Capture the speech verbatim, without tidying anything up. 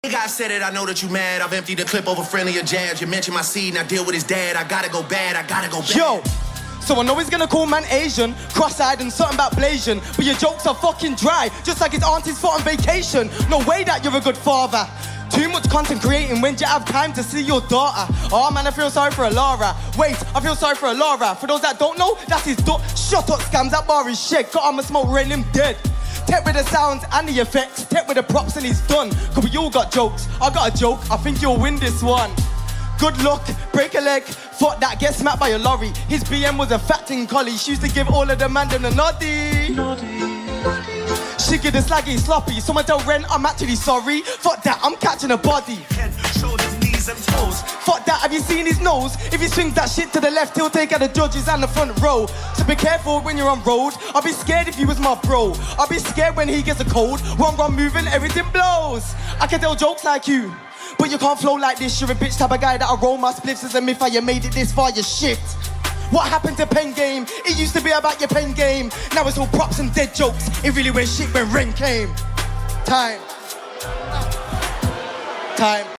I said it, I know that you mad. I've emptied the clip over friendlier jabs. You mentioned my seed, now deal with his dad. I gotta go bad, I gotta go bad. Yo, so I know he's gonna call man Asian, cross-eyed and something about Blasian, but your jokes are fucking dry, just like his auntie's foot on vacation. No way that you're a good father. Too much content creating, when do you have time to see your daughter? Oh man, I feel sorry for a Laura. Wait, I feel sorry for a Laura. For those that don't know, that's his daughter. Shut up, scams, that bar is shit. Got on my smoke, rain him dead. Tech with the sounds and the effects, tech with the props and he's done. Cause we all got jokes, I got a joke, I think you'll win this one. Good luck, break a leg, fuck that, get smacked by a lorry. His B M was a fatting collie, she used to give all of the man them a noddy. She give the slaggy sloppy, someone tell Ren I'm actually sorry. Fuck that, I'm catching a body. Head, shoulders, knees and toes. Fuck that, have you seen his nose? If he swings that shit to the left, he'll take out the judges and the front row. So be careful when you're on road. I'll be scared if he was my bro. I'll be scared when he gets a cold. One run moving, everything blows. I can tell jokes like you, but you can't flow like this. You're a bitch type of guy that'll roll my spliffs as a myth. How you made it this far, you shit. What happened to pen game? It used to be about your pen game. Now it's all props and dead jokes. It really went shit when Ren came. Time. Time.